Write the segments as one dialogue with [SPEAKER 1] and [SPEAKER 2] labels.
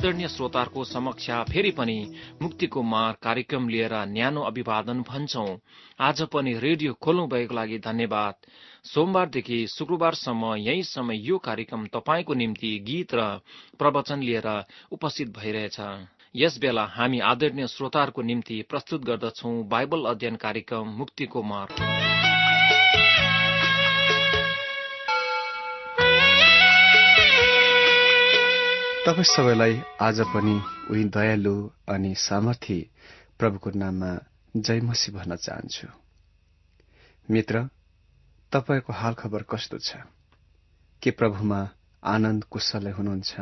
[SPEAKER 1] आदरणीय श्रोताहरूको समक्ष फेरि पनि मुक्तिको मार्ग कार्यक्रम लिएर न्यानो अभिवादन भन्छौं। आज पनि रेडियो खोल्नु भएको लागि धन्यवाद। सोमबारदेखि शुक्रबारसम्म यही समय यो कार्यक्रम तपाईको निम्ति गीत र प्रवचन लिएर उपस्थित भइरहेछ। यस बेला हामी आदरणीय श्रोताहरूको निम्ति प्रस्तुत गर्दछौं बाइबल अध्ययन कार्यक्रम मुक्तिको मार्ग।
[SPEAKER 2] तपाईं सबैलाई आज पनि उही दयालु अनि सामर्थी प्रभुको नाममा जय मसीह भन्न चाहन्छु। मित्र, तपाईको हाल खबर कस्तो छ? के प्रभुमा आनन्द कुशलै हुनुहुन्छ?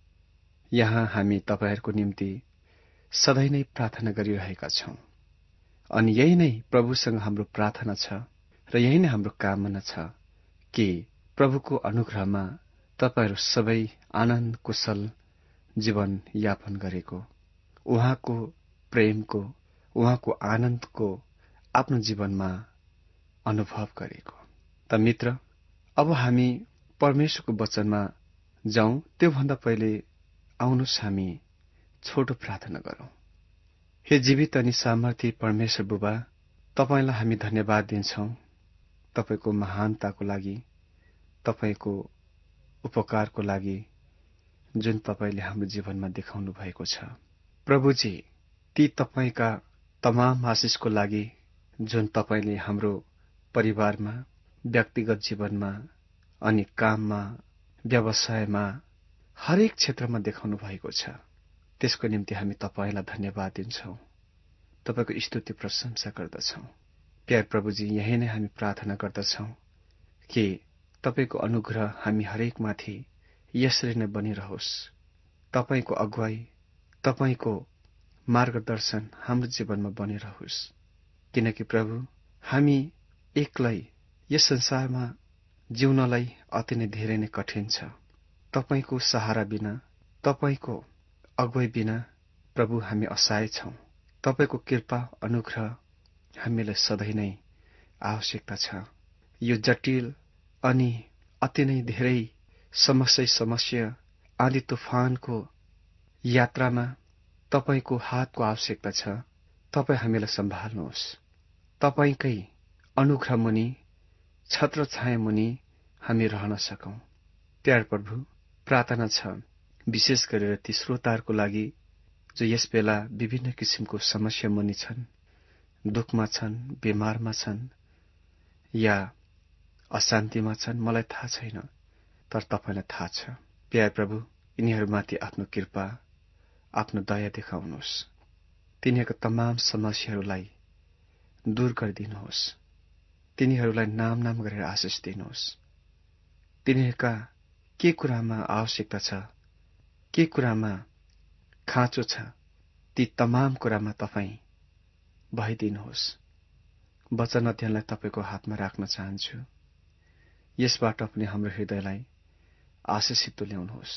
[SPEAKER 2] यहाँ हामी तपाईहरूको निम्ति सधैँ नै प्रार्थना गरिरहेका छौं अनि यही नै प्रभुसँग हाम्रो प्रार्थना छ र यही नै हाम्रो कामना छ कि प्रभुको अनुग्रहमा तपाईहरू सबै आनन्द कुशल जीवन यापन गरेको, उहाँको प्रेमको, उहाँको आनन्दको आफ्नो जीवनमा अनुभव गरेको। त मित्र, अब हामी परमेश्वरको वचनमा जाउँ। त्योभन्दा पहिले आउनुहोस् हामी छोटो प्रार्थना गरौं। हे जीवित अनि सामर्थी परमेश्वर बुबा, तपाईलाई हामी धन्यवाद दिन्छौं तपाईको महानताको लागि, तपाईको उपकारको लागि जुन तपाईले हाम्रो जीवनमा देखाउनु भएको छ। प्रभुजी, ती तपाईका तमाम आशिषको लागि जुन तपाईले हाम्रो परिवारमा, व्यक्तिगत जीवनमा अनि काममा, व्यवसायमा, हरेक क्षेत्रमा देखाउनु भएको छ, त्यसको निम्ति हामी तपाईलाई धन्यवाद दिन्छौं, तपाईको स्तुति प्रशंसा गर्दछौं। प्यार प्रभुजी, यही नै हामी प्रार्थना गर्दछौं कि तपाईको अनुग्रह हामी हरेकमाथि यसरी नै बनिरहोस्। तपाईको अगुवाई, तपाईको मार्गदर्शन हाम्रो जीवनमा बनिरहोस्। किनकि प्रभु, हामी एक्लै यस संसारमा जिउनलाई अति नै धेरै नै कठिन छ। तपाईको सहारा बिना, तपाईको अगुवाई बिना प्रभु हामी असहाय छौं। तपाईको कृपा अनुग्रह हामीलाई सधैँ नै आवश्यकता छ। यो जटिल अनि अति नै धेरै समस्या आँधी तुफानको यात्रामा तपाईको हातको आवश्यकता छ। तपाईँ हामीलाई सम्हाल्नुहोस्। तपाईकै अनुग्रह मुनि, छत्र छाया मुनि हामी रहन सकौं। प्यार प्रभु, प्रार्थना छ विशेष गरेर ती श्रोताहरूको लागि जो यस बेला विभिन्न किसिमको समस्या मुनि छन्, दुखमा छन्, बिमारमा छन् या अशान्तिमा छन्। मलाई थाहा छैन, तर तपाईलाई थाहा छ। प्यार प्रभु, यिनीहरूमाथि आफ्नो कृपा, आफ्नो दया देखाउनुहोस्। तिनीहरूका तमाम समस्याहरूलाई दूर गरिदिनुहोस्। तिनीहरूलाई नाम नाम गरेर आशिष दिनुहोस्। तिनीहरूका के कुरामा आवश्यकता छ, के कुरामा खाँचो छ, ती तमाम कुरामा तपाईँ भइदिनुहोस्। वचन अध्ययनलाई तपाईको हातमा राख्न चाहन्छु। यसबाट पनि हाम्रो हृदयलाई आशिषित तुल्याउनुहोस्।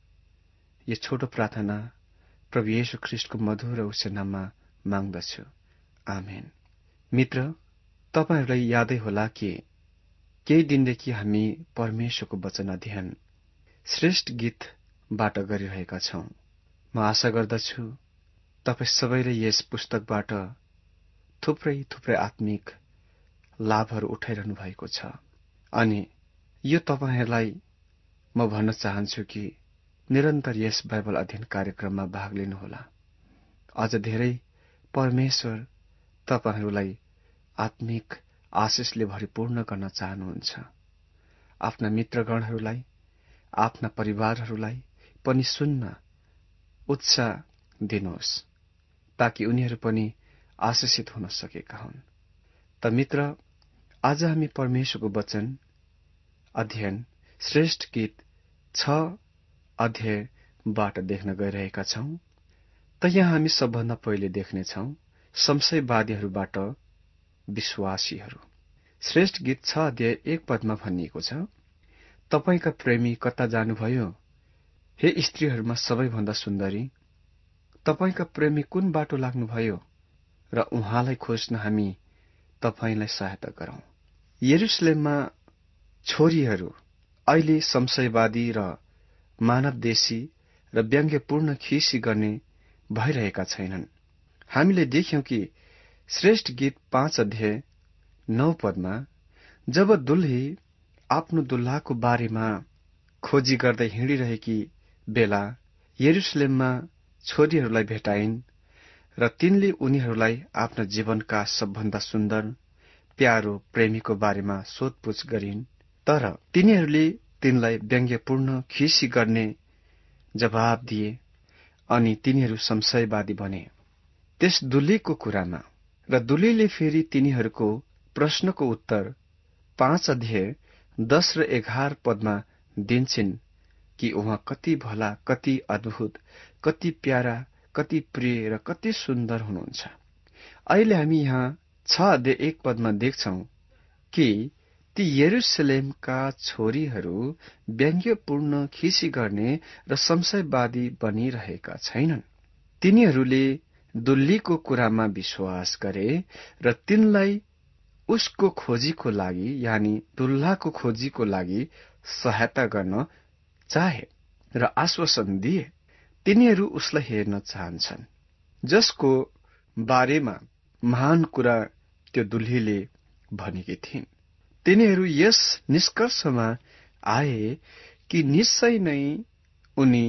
[SPEAKER 2] यो छोटो प्रार्थना प्रभु येशू ख्रीष्टको मधुर र उच्च नाममा माग्दछु। आमेन। मित्र, तपाईहरूलाई यादै होला कि केही दिनदेखि हामी परमेश्वरको वचन अध्ययन श्रेष्ठ गीतबाट गरिरहेका छौं। म आशा गर्दछु तपाईँ सबैले यस पुस्तकबाट थुप्रै आत्मिक लाभहरू उठाइरहनु भएको छ अनि यो तपाईहरूलाई म भन्न चाहन्छु कि निरन्तर यस बाइबल अध्ययन कार्यक्रममा भाग लिनुहोला। अझ धेरै परमेश्वर तपाईहरूलाई आत्मिक आशिषले भरिपूर्ण गर्न चाहनुहुन्छ। आफ्ना मित्रगणहरूलाई, आफ्ना परिवारहरूलाई पनि सुन्न उत्साह दिनुहोस् ताकि उनीहरू पनि आशिषित हुन सकेका हुन्। त मित्र, आज हामी परमेश्वरको वचन अध्ययन श्रेष्ठ गीत 6 अध्यायबाट देख्न गइरहेका छौं। त यहाँ हामी सबभन्दा पहिले देख्नेछौं संशयवादीहरूबाट विश्वासीहरू। श्रेष्ठ गीत 6 अध्याय 1 पदमा भनिएको छ, तपाईका प्रेमी कता जानुभयो, हे स्त्रीहरूमा सबैभन्दा सुन्दरी, तपाईका प्रेमी कुन बाटो लाग्नुभयो र उहाँलाई खोज्न हामी तपाईलाई सहायता गरौं। यरुशलेममा छोरीहरू अहिले संशयवादी र मानवदेशी र व्यङ्ग्यपूर्ण खिसी गर्ने भइरहेका छैनन्। हामीले देख्यौं कि श्रेष्ठ गीत 5 अध्याय 9 पदमा जब दुल्ही आफ्नो दुल्हाको बारेमा खोजी गर्दै हिँडिरहेकी बेला यरुशलेममा छोरीहरूलाई भेटाइन् र तिनले उनीहरूलाई आफ्ना जीवनका सबभन्दा सुन्दर प्यारो प्रेमीको बारेमा सोधपूछ गरिन्, तर तिनीहरूले तिनलाई व्यङ्ग्यपूर्ण खिसी गर्ने जवाब दिए अनि तिनीहरू संशयवादी बने त्यस दुल्हीको कुरामा। र दुल्हीले फेरि तिनीहरूको प्रश्नको उत्तर 5 अध्याय 10 र 11 पदमा दिन्छन् कि उहाँ कति भला, कति अद्भुत, कति प्यारा, कति प्रिय र कति सुन्दर हुनुहुन्छ। अहिले हामी यहाँ 6 अध्याय 1 पदमा देख्छौं कि ती यरुशलेमका छोरीहरू व्यङ्ग्यपूर्ण खिसी गर्ने र संशयवादी बनिरहेका छैनन्। तिनीहरूले दुल्लीको कुरामा विश्वास गरे र तिनलाई उसको खोजीको लागि यानि दुल्लाको खोजीको लागि सहायता गर्न चाहे र आश्वासन दिए। तिनीहरू उसलाई हेर्न चाहन्छन्, जसको बारेमा महान कुरा त्यो दुल्हीले भनेकी थिइन्। तिनीहरू यस निष्कर्षमा आए कि निश्चय नै उनी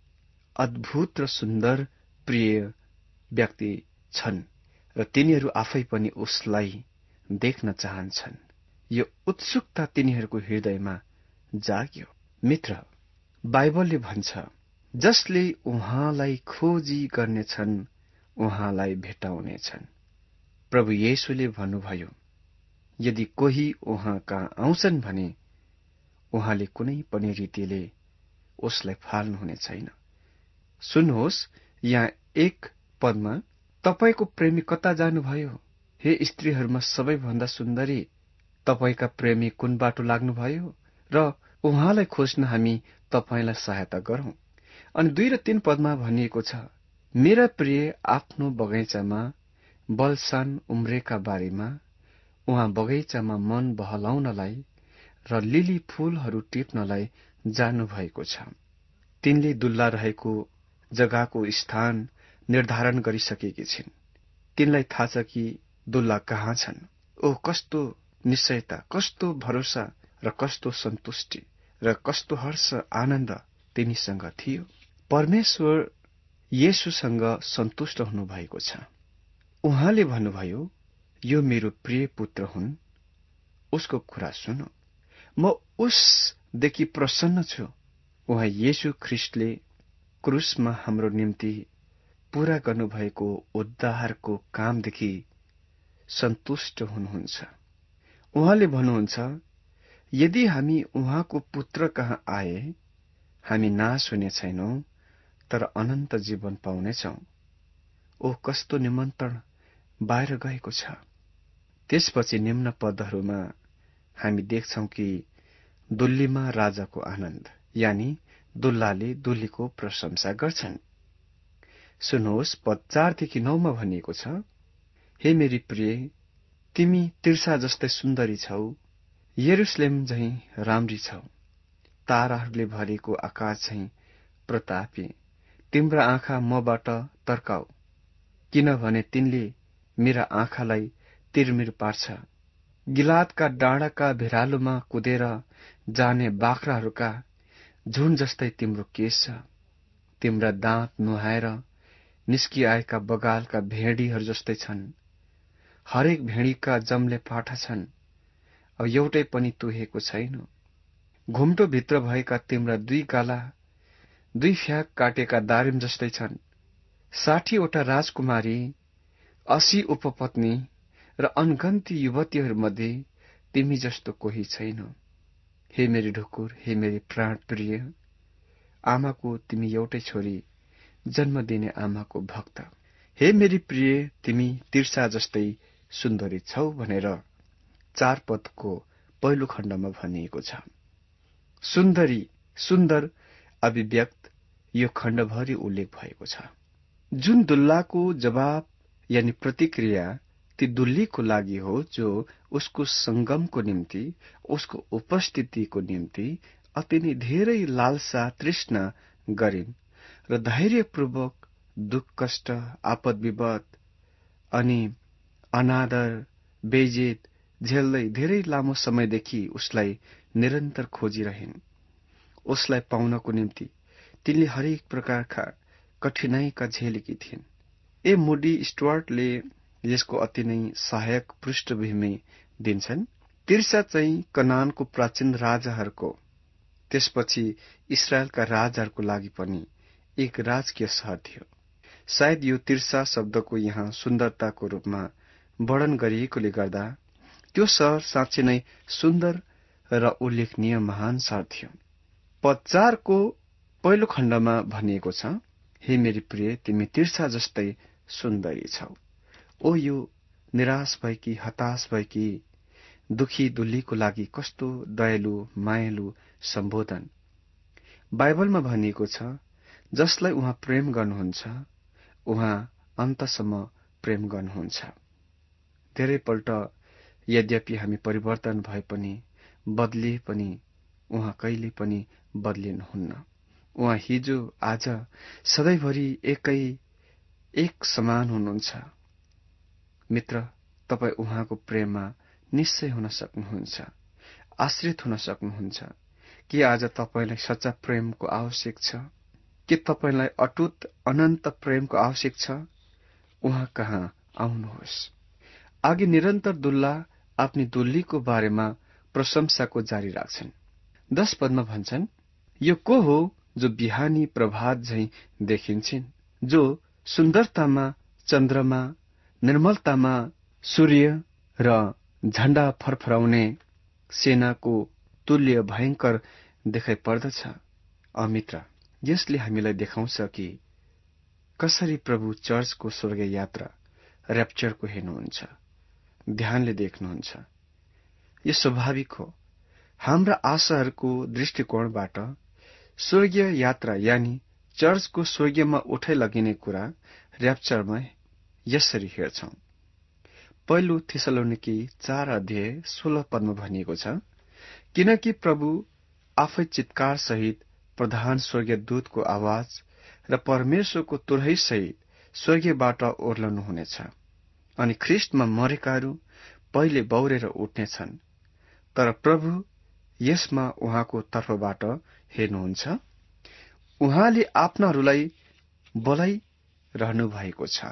[SPEAKER 2] अद्भुत र सुन्दर प्रिय व्यक्ति छन् र तिनीहरू आफै पनि उसलाई देख्न चाहन्छन्। यो उत्सुकता तिनीहरूको हृदयमा जाग्यो। मित्र, बाइबलले भन्छ, जसले उहाँलाई खोजी गर्नेछन् उहाँलाई भेटाउनेछन्। प्रभु येशूले भन्नुभयो, यदि कोही उहाँ कहाँ आउँछन् भने उहाँले कुनै पनि रीतिले उसलाई फाल्नुहुने छैन। सुन्नुहोस्, यहाँ 1 पदमा तपाईको प्रेमी कता जानुभयो? हे स्त्रीहरूमा सबैभन्दा सुन्दरी, तपाईका प्रेमी कुन बाटो लाग्नुभयो? र उहाँलाई खोज्न हामी तपाईलाई सहायता गरौं। अनि 2 र 3 पदमा भनिएको छ, मेरा प्रिय आफ्नो बगैँचामा बलसान उम्रेका बारीमा उहाँ बगैँचामा मन बहलाउनलाई र लिली फूलहरू टिप्नलाई जानुभएको छ। तिनले दुल्ला रहेको जग्गाको स्थान निर्धारण गरिसकेकी छिन्। तिनलाई थाहा छ कि दुल्ला कहाँ छन्। ओ कस्तो निश्चयता, कस्तो भरोसा र कस्तो सन्तुष्टि र कस्तो हर्ष आनन्द तिनीसँग थियो। परमेश्वर येशूसँग सन्तुष्ट हुनुभएको छ। उहाँले भन्नुभयो, यो मेरो प्रिय पुत्र हुन्, उसको कुरा सुनो। म उसदेखि प्रसन्न छु। उहाँ येशू ख्रिस्टले क्रुसमा हाम्रो निम्ति पूरा गर्नुभएको उद्धारको कामदेखि सन्तुष्ट हुनुहुन्छ। उहाँले भन्नुहुन्छ, यदि हामी उहाँको पुत्र कहाँ आए, हामी नाश हुने छैनौं तर अनन्त जीवन पाउनेछौं। ओ कस्तो निमन्त्रण बाहिर गएको छ। त्यसपछि निम्न पदहरूमा हामी देख्छौं कि दुल्लीमा राजाको आनन्द, यानी दुल्लाले दुल्लीको प्रशंसा गर्छन्। सुन्नुहोस्, पद 4 देखि 9 मा भनिएको छ, हे मेरी प्रिय, तिमी तिर्सा जस्तै सुन्दरी छौ, यरुशलेम झैं राम्री छौ, ताराहरूले भरिएको आकाश झैं प्रतापी। तिम्रा आँखा मबाट तर्काऊ, किनभने तिनले मेरा आँखालाई तिरमिर पार्छ। गिलादका डाँडाका भिरालोमा कुदेर जाने बाख्राहरूका झुण्ड जस्तै तिम्रो केश छ। तिम्रा दाँत नुहाएर निस्किआएका बगालका भेडीहरू जस्तै छन्। हरेक भेडीका जम्ले पाठा छन्, अब एउटै पनि तुहेको छैन। घुम्टोभित्र भएका तिम्रा 2 गाला 2 फ्याक काटेका दारिम जस्तै छन्। 60 वटा राजकुमारी, 80 उपपत्नी र अनगन्ती युवतीहरूमध्ये तिमी जस्तो कोही छैन। हे मेरी ढुकुर, हे मेरी प्राण प्रिय, आमाको तिमी एउटै छोरी, जन्म दिने आमाको भक्त। हे मेरी प्रिय, तिमी तिर्सा जस्तै सुन्दरी छौ भनेर 4 पदको पहिलो खण्डमा भनिएको छ। सुन्दरी, सुन्दर अभिव्यक्त यो खण्डभरि उल्लेख भएको छ। जुन दुल्लाको जवाब यानी प्रतिक्रिया ती दुल्लीको लागि हो, जो उसको संगमको निम्ति, उसको उपस्थितिको निम्ति अति नै धेरै लालसा तृष्णा गरिन् र धैर्यपूर्वक दुःख कष्ट, आपद विपद अनि अनादर, बेइज्जत झेल्दै धेरै लामो समयदेखि उसलाई निरन्तर खोजिरहन्। उसलाई पाउनको निम्ति तिनले हरेक प्रकारका कठिनाईका झेलेकी थिइन्। ए मुडी स्टुअर्टले यसको अति नै सहायक पृष्ठभूमि दिन्छन्। तिर्सा चाहिँ कनानको प्राचीन राजाहरूको, त्यसपछि इस्राएलका राजाहरूको लागि पनि एक राजकीय शहर थियो। सायद यो तिर्सा शब्दको यहाँ सुन्दरताको रूपमा वर्णन गरिएकोले गर्दा त्यो शहर साँच्चै नै सुन्दर र उल्लेखनीय महान शहर थियो। पद 4 को पहिलो खण्डमा भनिएको छ, हे मेरी प्रिय, तिमी तिर्सा जस्तै सुन्दरी छौ। ओ यो निराश भएकी, हताश भएकी, दुखी दुल्लीको लागि कस्तो दयालु मायालु सम्बोधन। बाइबलमा भनिएको छ, जसलाई उहाँ प्रेम गर्नुहुन्छ उहाँ अन्तसम्म प्रेम गर्नुहुन्छ। धेरैपल्ट यद्यपि हामी परिवर्तन भए पनि, बदलिए पनि, उहाँ कहिले पनि बदलिनुहुन्न। उहाँ हिजो आज सधैँभरि एक समान हुनुहुन्छ। मित्र, तपाईँ उहाँको प्रेममा निश्चय हुन सक्नुहुन्छ, आश्रित हुन सक्नुहुन्छ। के आज तपाईँलाई सच्चा प्रेमको आवश्यक छ? के तपाईँलाई अटुट अनन्त प्रेमको आवश्यक छ? उहाँ कहाँ आउनुहोस्। आगे निरन्तर दुल्ला आफ्नी दुल्लीको बारेमा प्रशंसाको जारी राख्छन्। 10 पदमा भन्छन्, यो को हो जो बिहानी प्रभात झैं देखिन्छन्, जो सुन्दरतामा चन्द्रमा, निर्मलतामा सूर्य र झण्डा फरफराउने सेनाको तुल्य भयंकर देखाइ पर्दछ। मित्र, यसले हामीलाई देखाउँछ कि कसरी प्रभु चर्चको स्वर्गीय यात्रा र्याप्चरको हेर्नुहुन्छ, ध्यानले देख्नुहुन्छ। यो स्वाभाविक हो। हाम्रा आशाहरूको दृष्टिकोणबाट स्वर्गीय यात्रा यानि चर्चको स्वर्गीयमा उठाइ लगिने कुरा र्याप्चरमा यसरी हेर्छौं। पहिलो थेसलोनिकी 4 अध्याय 16 पदमा भनिएको छ, किनकि प्रभु आफै चित्कार सहित प्रधान स्वर्गीय दूतको आवाज र परमेश्वरको तुरही सहित स्वर्गीयबाट ओर्लनुहुनेछ, अनि ख्रिस्टमा मरेकाहरू पहिले बौरेर उठ्नेछन्। तर प्रभु यसमा उहाँको तर्फबाट हेर्नुहुन्छ। उहाँले आफ्नाहरूलाई बोलाइरहनु भएको छ।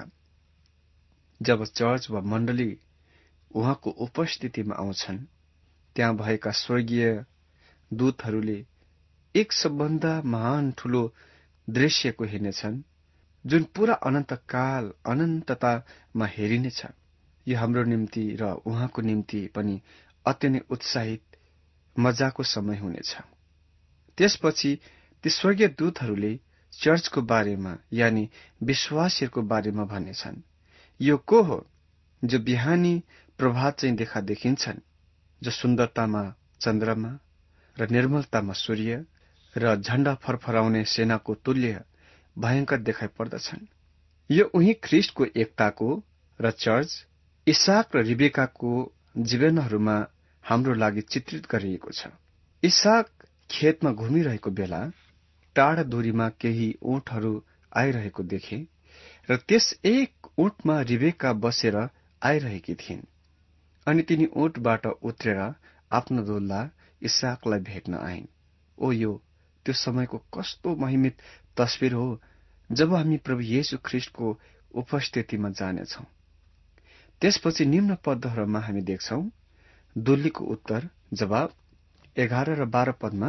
[SPEAKER 2] जब चर्च वा मण्डली उहाँको उपस्थितिमा आउँछन्, त्यहाँ भएका स्वर्गीय दूतहरूले एक सबभन्दा महान ठूलो दृश्यको हेर्नेछन्, जुन पूरा अनन्तकाल अनन्ततामा हेरिनेछ। यो हाम्रो निम्ति र उहाँको निम्ति पनि अति नै उत्साहित मजाको समय हुनेछ। त्यसपछि ती स्वर्गीय दूतहरूले चर्चको बारेमा यानि विश्वासीहरूको बारेमा भन्नेछन्, यो को हो जो बिहानी प्रभात चाहिँ देखिन्छन्, जो सुन्दरतामा चन्द्रमा र निर्मलतामा सूर्य र झण्डा फरफराउने सेनाको तुल्य भयंकर देखाइ पर्दछन्। यो उही ख्रिस्टको एकताको र चर्च इसाक र रिबेकाको जीवनहरूमा हाम्रो लागि चित्रित गरिएको छ। इसाक खेतमा घुमिरहेको बेला टाढा दूरीमा केही ऊँटहरू आइरहेको देखे र त्यस एक ऊँटमा रिबेका बसेर आइरहेकी थिइन्, अनि तिनी ऊँटबाट उत्रेर आफ्नो दुल्हा इसाकलाई भेट्न आइन्। ओ यो त्यो समयको कस्तो महिमित तस्बिर हो जब हामी प्रभु येशू ख्रिस्टको उपस्थितिमा जानेछौं। त्यसपछि निम्न पदहरूमा हामी देख्छौं दुल्लीको उत्तर जवाब 11 र 12 पदमा,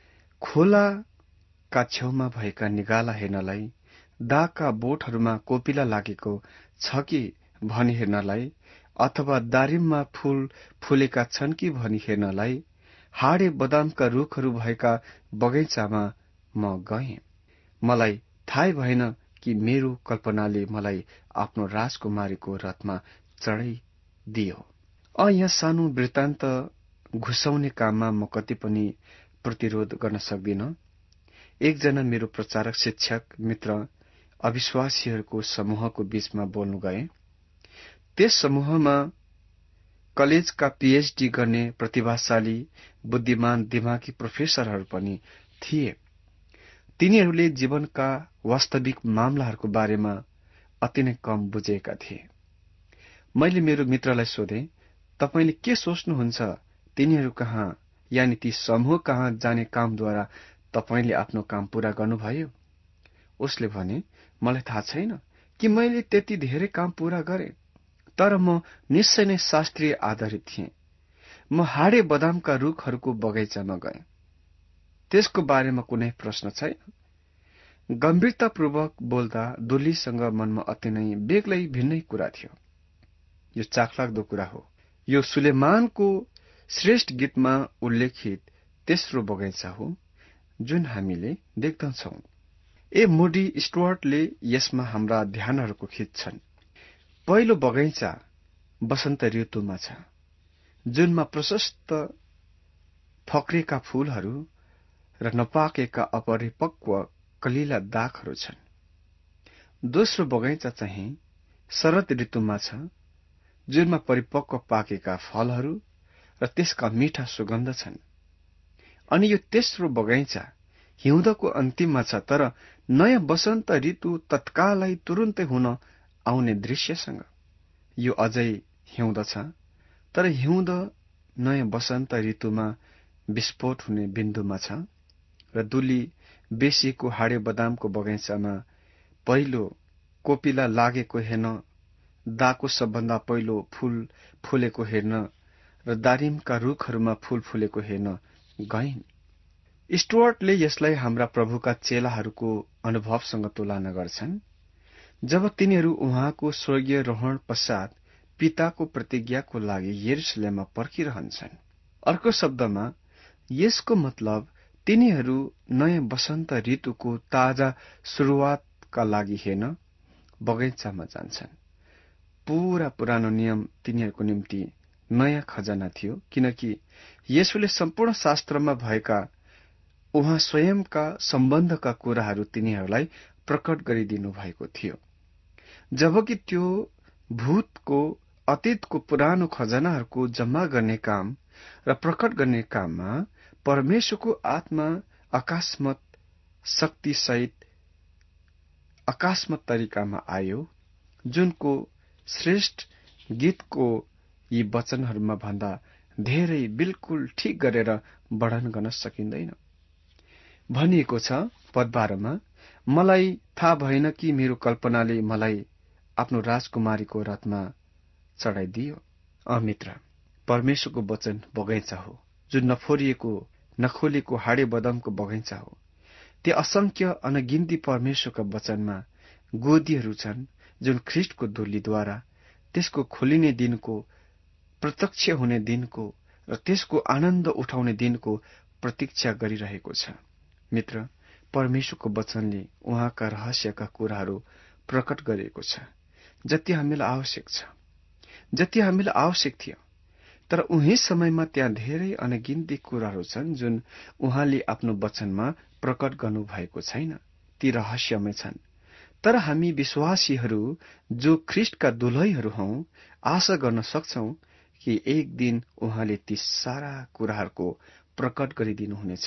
[SPEAKER 2] खोलाका छेउमा भएका निगाला हेर्नलाई, दागका बोटहरूमा कोपिला लागेको छ कि भनी हेर्नलाई, अथवा दारिममा फूल फुलेका छन् कि भनी हेर्नलाई, हाडे बदामका रूखहरू भएका बगैँचामा म गएँ। मलाई थाहै भएन कि मेरो कल्पनाले मलाई आफ्नो राजकुमारीको रथमा चढाइदियो। यहाँ सानो वृत्तान्त घुसाउने काममा म कति पनि प्रतिरोध गर्न सक्दिन। एकजना मेरो प्रचारक शिक्षक मित्र अविश्वासीहरूको समूहको बीचमा बोल्नु गए। त्यस समूहमा कलेजका पीएचडी गर्ने प्रतिभाशाली बुद्धिमान दिमागी प्रोफेसरहरू पनि थिए। तिनीहरूले जीवनका वास्तविक मामलाहरूको बारेमा अति नै कम बुझेका थिए। मैले मेरो मित्रलाई सोधेँ, तपाईले के सोच्नुहुन्छ, तिनीहरू कहाँ यानि ती समूह कहाँ जाने कामद्वारा तपाईले आफ्नो काम पूरा गर्नुभयो? उसले भने, मलाई थाहा छैन कि मैले त्यति धेरै काम पूरा गरेँ, तर म निश्चय नै शास्त्रीय आधारित थिएँ। म हाडे बदामका रूखहरूको बगैँचामा गएँ। त्यसको बारेमा कुनै प्रश्न छैन। गम्भीरतापूर्वक बोल्दा दुलीसँग मनमा अति नै बेग्लै भिन्नै कुरा थियो। यो चाखलाग्दो कुरा हो। यो सुलेमानको श्रेष्ठ गीतमा उल्लेखित तेस्रो बगैँचा हो जुन हामीले देख्दछौं। मोडी स्टुअर्टले यसमा हाम्रा ध्यानहरूको खिच्छन्। पहिलो बगैँचा वसन्त ऋतुमा छ, जुनमा प्रशस्त फक्रेका फूलहरू र नपाकेका अपरिपक्व कलिला दागहरू छन्। दोस्रो बगैँचा चाहिँ शरद ऋतुमा छ, जुनमा परिपक्व पाकेका फलहरू र त्यसका मीठा सुगन्ध छन्। अनि यो तेस्रो बगैँचा हिउँदको अन्तिममा छ, तर नयाँ वसन्त ऋतु तत्कालै तुरुन्तै हुन आउने दृश्यसँग। यो अझै हिउँद छ, तर हिउँद नयाँ वसन्त ऋतुमा विस्फोट हुने बिन्दुमा छ। र दुली बेसीको हाडे बदामको बगैँचामा पहिलो कोपिला लागेको हेर्न, दाको सबभन्दा पहिलो फूल फुलेको हेर्न र दारिमका रूखहरूमा फूल फुलेको हेर्न गइन्। स्टुअर्टले यसलाई हाम्रा प्रभुका चेलाहरूको अनुभवसँग तुलना गर्छन्, जब तिनीहरू उहाँको स्वर्गीय रोहण पश्चात पिताको प्रतिज्ञाको लागि यरुशलेममा पर्खिरहन्छन्। अर्को शब्दमा यसको मतलब तिनीहरू नयाँ वसन्त ऋतुको ताजा सुरुवातका लागि हेर्न बगैँचामा जान्छन्। पूरा पुरानो नियम तिनीहरूको निम्ति नयाँ खजाना थियो, किनकि येशूले सम्पूर्ण शास्त्रमा भएका उहाँ स्वयंका सम्बन्धका कुराहरू तिनीहरूलाई प्रकट गरिदिनु भएको थियो। जबकि त्यो भूतको अतीतको पुरानो खजानाहरूको जम्मा गर्ने काम र प्रकट गर्ने काममा परमेश्वरको आत्मा अकस्मात शक्तिसहित अकस्मात तरिकामा आयो, जुनको श्रेष्ठ गीतको यी वचनहरूमा भन्दा धेरै बिल्कुल ठिक गरेर वर्णन गर्न सकिँदैन। भनिएको छ पद 12मा, मलाई थाहा भएन कि मेरो कल्पनाले मलाई आफ्नो राजकुमारीको रथमा चढाइदियो। मित्र, परमेश्वरको वचन बगैँचा हो, जुन नफोरिएको नखोलिएको हाडे बदामको बगैँचा हो। त्यो असंख्य अनगिन्ती परमेश्वरका वचनमा गोदीहरू छन्, जुन ख्रिस्टको धुलीद्वारा त्यसको खोलिने दिनको, प्रत्यक्ष हुने दिनको र त्यसको आनन्द उठाउने दिनको प्रतीक्षा गरिरहेको छ। मित्र, परमेश्वरको वचनले उहाँका रहस्यका कुराहरू प्रकट गरिएको छ, जति हामीलाई आवश्यक छ, जति हामीलाई आवश्यक थियो। तर उही समयमा त्यहाँ धेरै अनगिन्ती कुराहरू छन् जुन उहाँले आफ्नो वचनमा प्रकट गर्नु भएको छैन। ती रहस्यमय छन्। तर हामी विश्वासीहरू जो ख्रिस्टका दुलहीहरू हौं, आशा गर्न सक्छौं कि एक दिन उहाँले ती सारा कुराहरूको प्रकट गरिदिनुहुनेछ,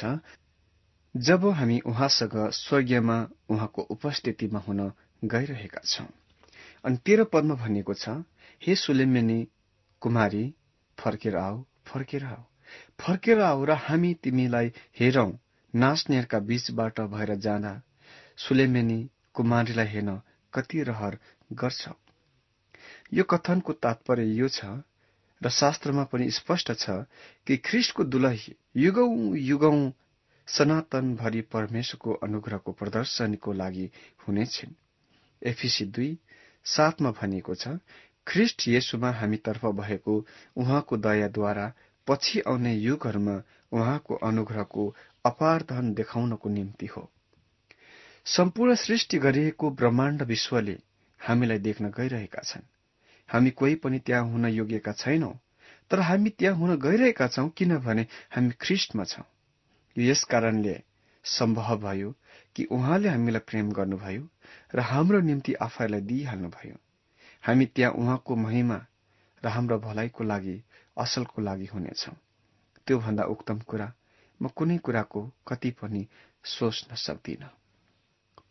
[SPEAKER 2] जब हामी उहाँसँग स्वर्गीयमा उहाँको उपस्थितिमा हुन गइरहेका छौं। अनि 13 पदमा भनिएको छ, हे सुलेमेनी कुमारी, फर्केर आऊ, फर्केर आऊ, फर्केर आऊ र हामी तिमीलाई हेरौं। नाच्नेहरूका बीचबाट भएर जाँदा सुलेमेनी कुमारीलाई हेर्न कति रहर गर्छौ। यो कथनको तात्पर्य यो छ, र शास्त्रमा पनि स्पष्ट छ, कि ख्रिस्टको दुलही युगौं युगौं सनातन भरि परमेश्वरको अनुग्रहको प्रदर्शनीको लागि हुनेछन्। एफिसी 2:7मा भनिएको छ, ख्रिस्ट येशूमा हामीतर्फ भएको उहाँको दयाद्वारा पछि आउने युगहरूमा उहाँको अनुग्रहको अपार धन देखाउनको निम्ति हो। सम्पूर्ण सृष्टि गरिएको ब्रह्माण्ड विश्वले हामीलाई देख्न गइरहेका छन्। हामी कोही पनि त्यहाँ हुन योग्यका छैनौं, तर हामी त्यहाँ हुन गइरहेका छौं, किनभने हामी ख्रिस्टमा छौं। यस कारणले सम्भव भयो कि उहाँले हामीलाई प्रेम गर्नुभयो र हाम्रो निम्ति आफैलाई दिइहाल्नुभयो। हामी त्यहाँ उहाँको महिमा र हाम्रो भलाइको लागि, असलको लागि हुनेछौं। त्यो भन्दा उत्तम कुरा म कुनै कुराको कति पनि सोच्न सक्दिन।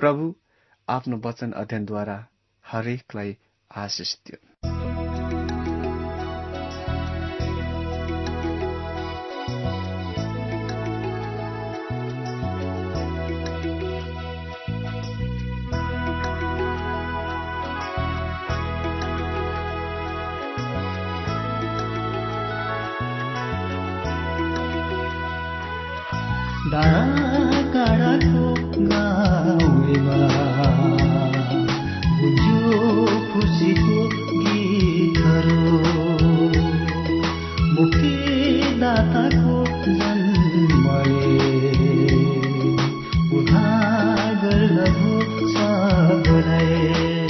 [SPEAKER 2] प्रभु आफ्नो वचन अध्ययनद्वारा हरेकलाई आशिष दिउन्।
[SPEAKER 3] डाँडाकाँडाको गाउँमा बुझ्यो खुसीको गीतहरू, मुक्तिदाताको जन्मले उद्धार गर्नुभयो सबलाई।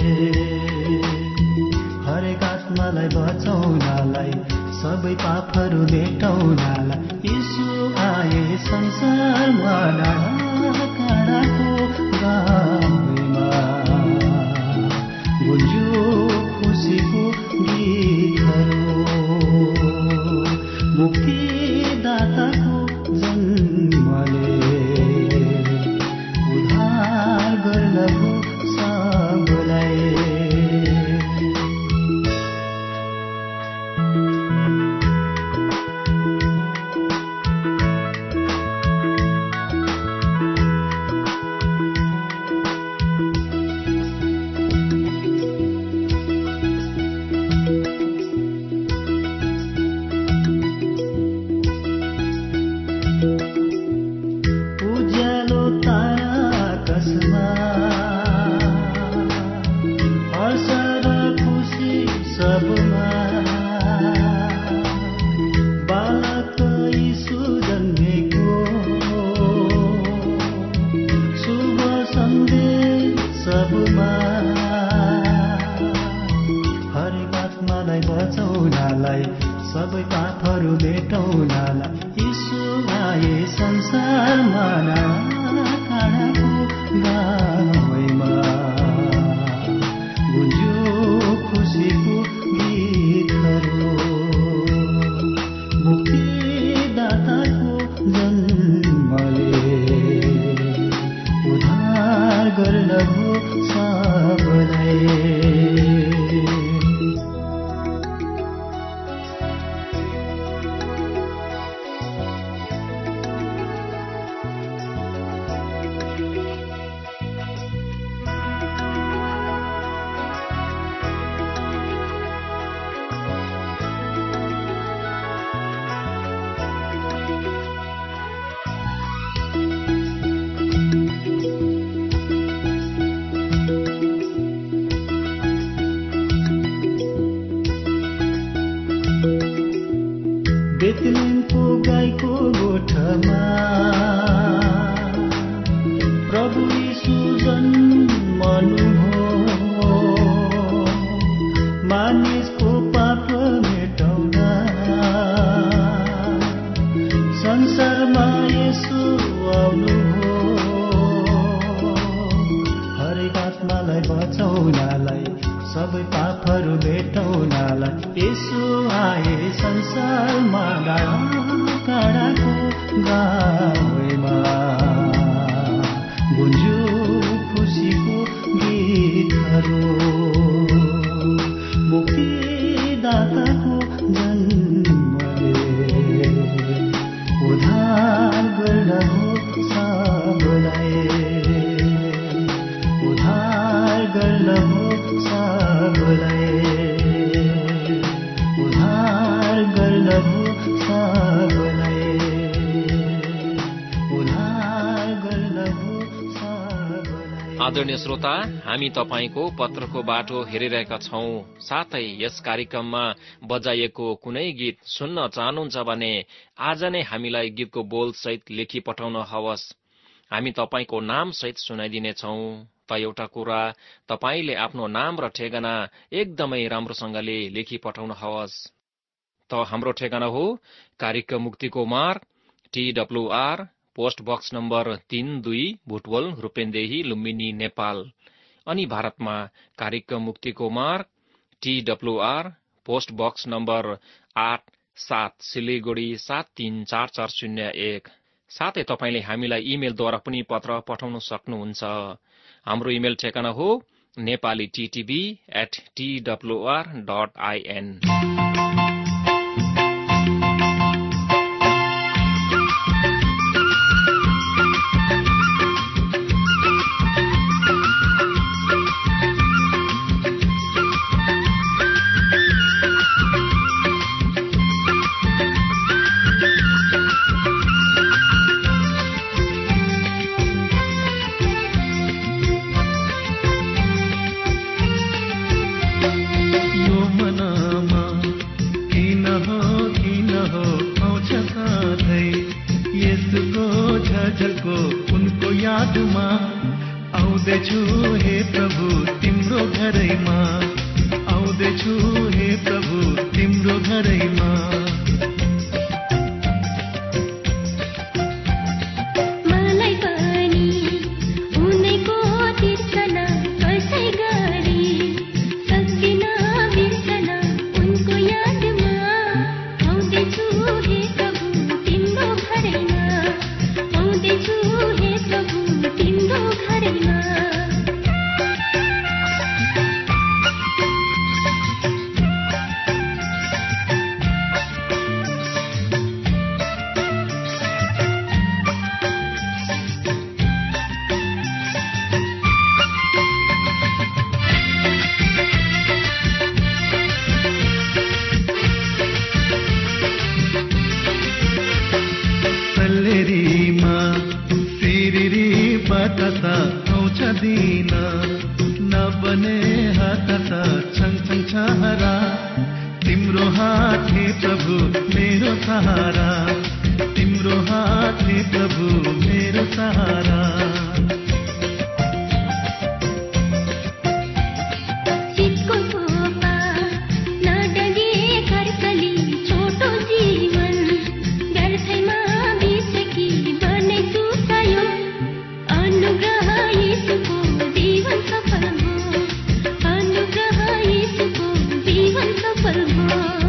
[SPEAKER 3] हरेक आत्मालाई बचाउनलाई, सबै पापहरू मेटाउनलाई यीशु आए संसारमा। डाँडाकाँडाको गाउँमा गुन्ज्यो खुसीको गीतहरू, मुक्तिदाताको जन्मले उद्धार गर्नुभयो सबलाई। बचाउनलाई, सबै पापहरू मेटाउनलाई यीशु आए संसारमा। डाँडाकाँडाको गाउँमा गुन्ज्यो खुसीको गीतहरू, मुक्तिदाताको जन्मले उद्धार गर्नुभयो सबलाई। बेथलेहमको गाईको गोठमा प्रभु यीशु जन्मनुभयो, मानिसको पाप मेटाउन संसारमा यीशु आउनुभयो। हरेक आत्मालाई बचाउनलाई, सबै पापहरू मेटाउनलाई यीशु आए संसारमा। डाँडाकाँडाको गाउँमा गुन्ज्यो खुसीको गीतहरू, मुक्तिदाताको जन्मले उद्धार गर्नुभयो सबलाई। उद्धार गर्नुभयो सबलाई, उद्धार गर्नुभयो सबलाई, उद्धार गर्नुभयो सबलाई।
[SPEAKER 1] आदरणीय श्रोता, हामी तपाईको पत्रको बाटो हेरिरहेका छौं। साथै यस कार्यक्रममा बजाइएको कुनै गीत सुन्न चाहनुहुन्छ भने आज नै हामीलाई गीतको बोल सहित लेखी पठाउन हवस्। हामी तपाईको नाम सहित सुनाइदिनेछौं। त एउटा कुरा, तपाईले आफ्नो नाम र ठेगाना एकदमै राम्रोसँगले लेखी पठाउन हवस्। त हाम्रो ठेगाना हो कार्यक्रम मुक्तिको मार्ग, TWR, post box number 32, Butwal, Rupandehi, Lumbini, Nepal. अनि भारतमा कार्यक्रम मुक्तिको मार्ग, TWR, post box number 87, Siliguri 73440 1, साथै तपाईले हामीलाई इमेलद्वारा पनि पत्र पठाउन सक्नुहुन्छ। हाम्रो इमेल ठेगाना हो nepalittb@twr.in।
[SPEAKER 3] उनको यादमा आउँदैछु हे प्रभु तिम्रो घरैमा, आउँदैछु हे प्रभु तिम्रो घरैमा।
[SPEAKER 4] मलाई पनि उनैको तिर्सना कसै गरी सक्दिन बिर्सन उनको यादमा, आउँदैछु हे प्रभु तिम्रो घरैमा, आउँदैछु हे प्रभु तिम्रो घरैमा।
[SPEAKER 3] सल्लेरीमा सिरिरी बतासा आउँछ दिन, नबने हातसा छङछङ छहरा, तिम्रो हात हे प्रभु मेरो सहारा, तिम्रो हात हे प्रभु मेरो सहारा।
[SPEAKER 4] चितको थोपा नडगे कर्कली छोटो जीवन, व्यर्थैमा बितेकी बने सुतायो, अनुग्रह येशूको जीवन सफल हो, अनुग्रह येशूको जीवन सफल हो।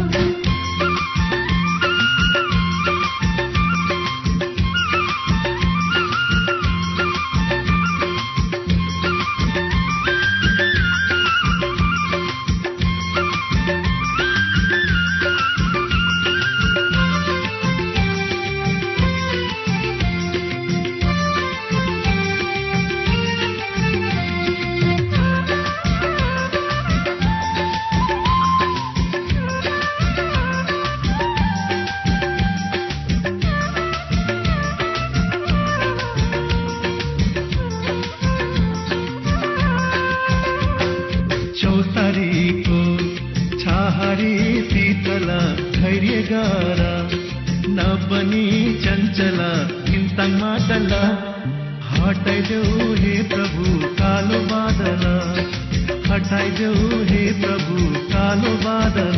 [SPEAKER 3] चौतारीको छाहारी शीतल धैर्य गारा, नबनी चञ्चल हिंताङ मातल, हटाइदेऊ हे प्रभु कालो बादल, हटाइदेऊ हे प्रभु कालो बादल।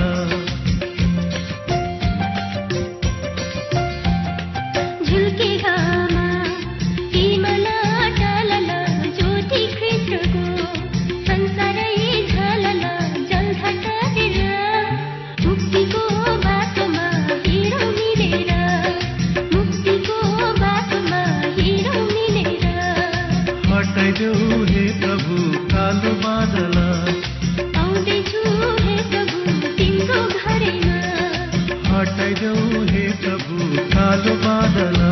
[SPEAKER 4] झुल्केगामा हिमला टालल ज्योति ख्रिस्टको, संसारै झलल जलघटारेर, मुक्तिको बाटोमा हिँडौ मिलेर, मुक्तिको बाटोमा हिँडौ मिलेर।
[SPEAKER 3] हटाइदेऊ हे प्रभु कालो बादल,
[SPEAKER 4] आउँदैछु हे प्रभु तिम्रो घरैमा,
[SPEAKER 3] हटाइदेऊ हे प्रभु कालो बादल।